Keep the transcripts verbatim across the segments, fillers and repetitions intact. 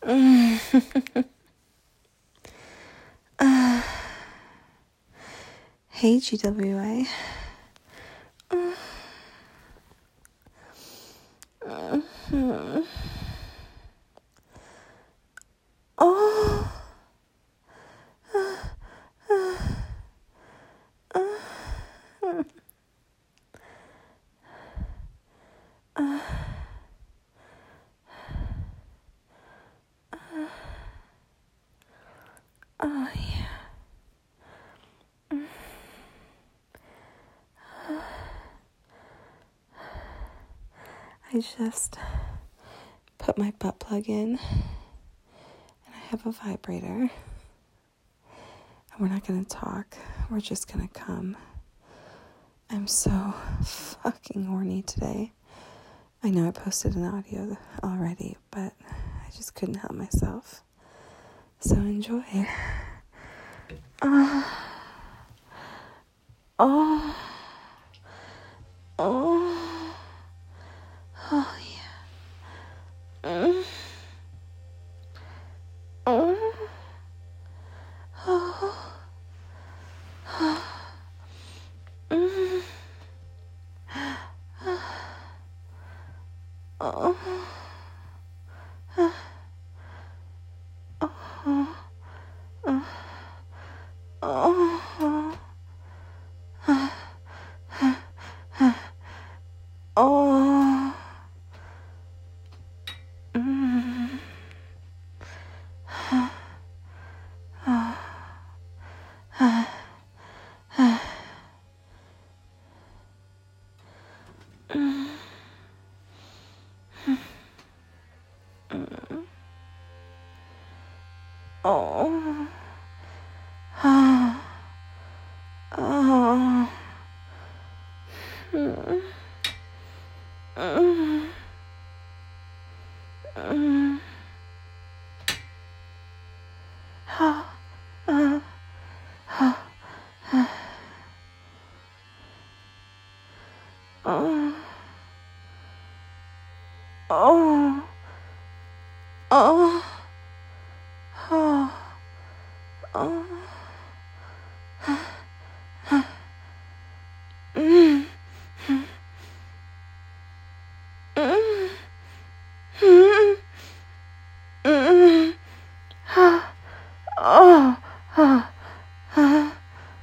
Mm. uh, hey, G W A. Mm. Mm-hmm. Oh. Uh, uh, uh, uh, uh, oh, yeah. Mm. I just put my butt plug in, and I have a vibrator. And we're not going to talk. We're just going to come. I'm so fucking horny today. I know I posted an audio already, but I just couldn't help myself. So enjoy. Uh, oh. Oh. Oh, yeah. Mm. Oh. Oh. Oh. Mm. Oh. Oh. Oh. Oh. Mm. Oh. Oh. Oh. Mm. Mm. Mm. Ha. Uh. Ha. Oh. Oh. Oh. Oh. Oh. Mm. Mm. Mm. Mm. Ha. Oh. Oh. Oh.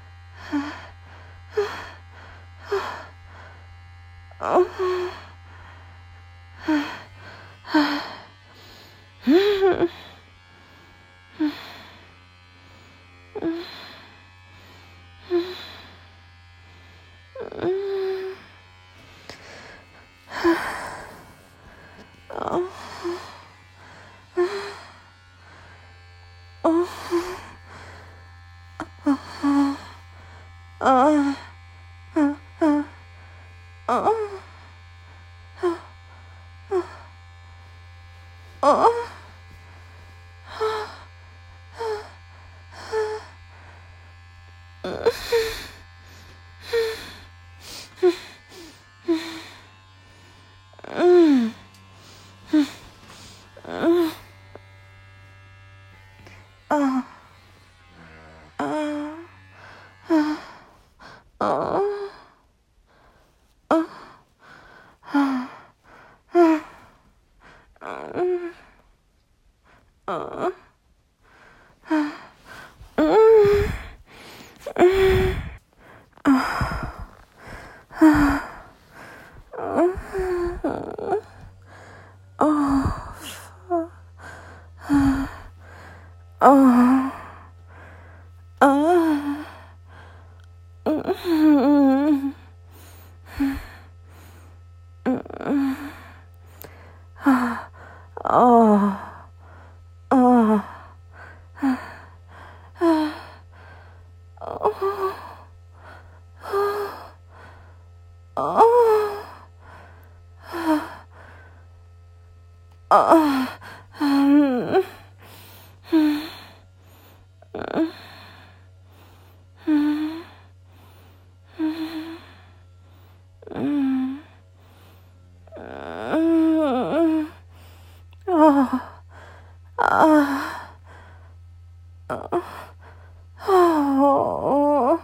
Oh. Uh, uh, uh, uh, uh, mm, mm, uh, uh, uh, uh, uh, uh, uh, uh, oh, uh, mm, oh, oh, oh, oh, um, oh, Oh.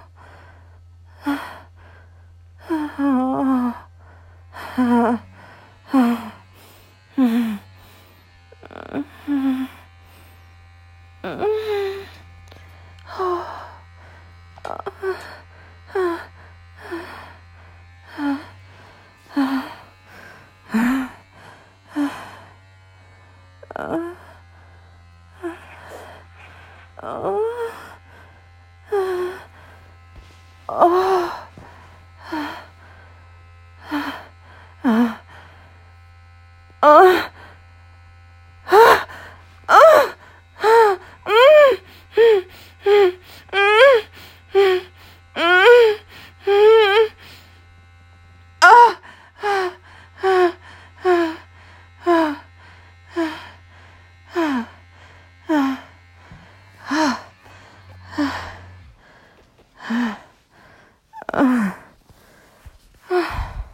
Oh.